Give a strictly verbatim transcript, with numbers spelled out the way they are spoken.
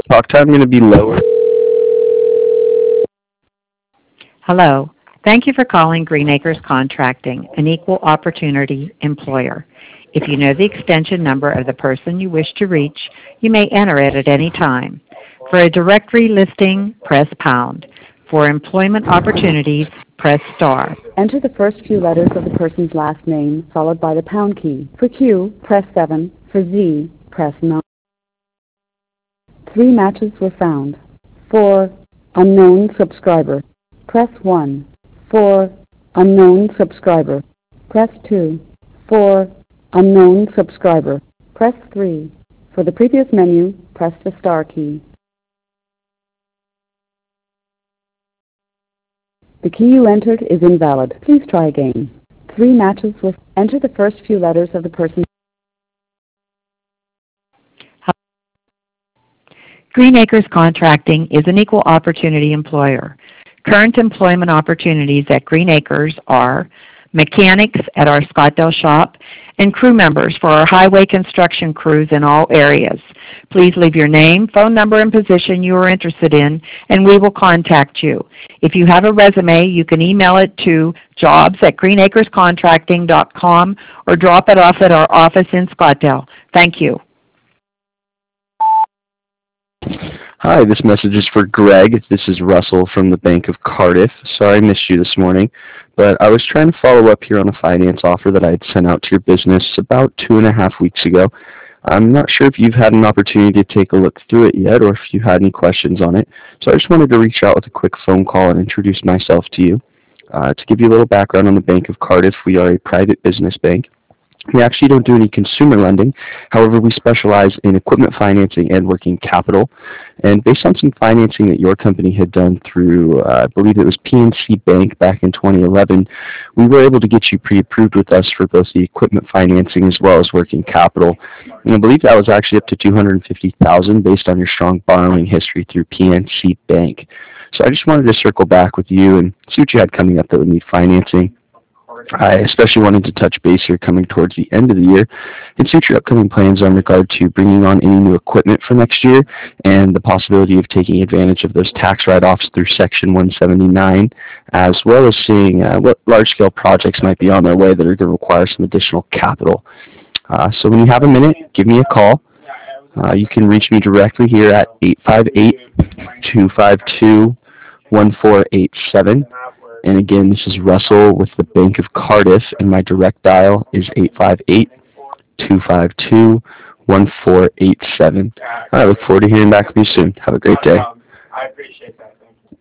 Talk time going to be lower. Hello. Thank you for calling Green Acres Contracting, an equal opportunity employer. If you know the extension number of the person you wish to reach, you may enter it at any time. For a directory listing, press pound. For employment opportunities, press star. Enter the first few letters of the person's last name, followed by the pound key. For Q, press seven. For Z, press nine. Three matches were found. For unknown subscriber, press one. For unknown subscriber, press two. For unknown subscriber, press three. For the previous menu, press the star key. The key you entered is invalid. Please try again. Three matches with enter the first few letters of the person. Green Acres Contracting is an equal opportunity employer. Current employment opportunities at Green Acres are mechanics at our Scottsdale shop and crew members for our highway construction crews in all areas. Please leave your name, phone number, and position you are interested in, and we will contact you. If you have a resume, you can email it to jobs at green acres contracting dot com or drop it off at our office in Scottsdale. Thank you. Hi, this message is for Greg. This is Russell from the Bank of Cardiff. Sorry I missed you this morning, but I was trying to follow up here on a finance offer that I had sent out to your business about two and a half weeks ago. I'm not sure if you've had an opportunity to take a look through it yet or if you had any questions on it, so I just wanted to reach out with a quick phone call and introduce myself to you. Uh, to give you a little background on the Bank of Cardiff, we are a private business bank. We actually don't do any consumer lending. However, we specialize in equipment financing and working capital. And based on some financing that your company had done through, uh, I believe it was P N C Bank back in twenty eleven, we were able to get you pre-approved with us for both the equipment financing as well as working capital. And I believe that was actually up to two hundred fifty thousand dollars based on your strong borrowing history through P N C Bank. So I just wanted to circle back with you and see what you had coming up that would need financing. I especially wanted to touch base here coming towards the end of the year and see what your upcoming plans are in regard to bringing on any new equipment for next year and the possibility of taking advantage of those tax write-offs through Section one seventy-nine, as well as seeing uh, what large-scale projects might be on their way that are going to require some additional capital. Uh, so when you have a minute, give me a call. Uh, you can reach me directly here at eight five eight, two five two, one four eight seven. And again, this is Russell with the Bank of Cardiff, and my direct dial is eight five eight, two five two, one four eight seven. I look forward to hearing back from you soon. Have a great day. I appreciate that. Thank you.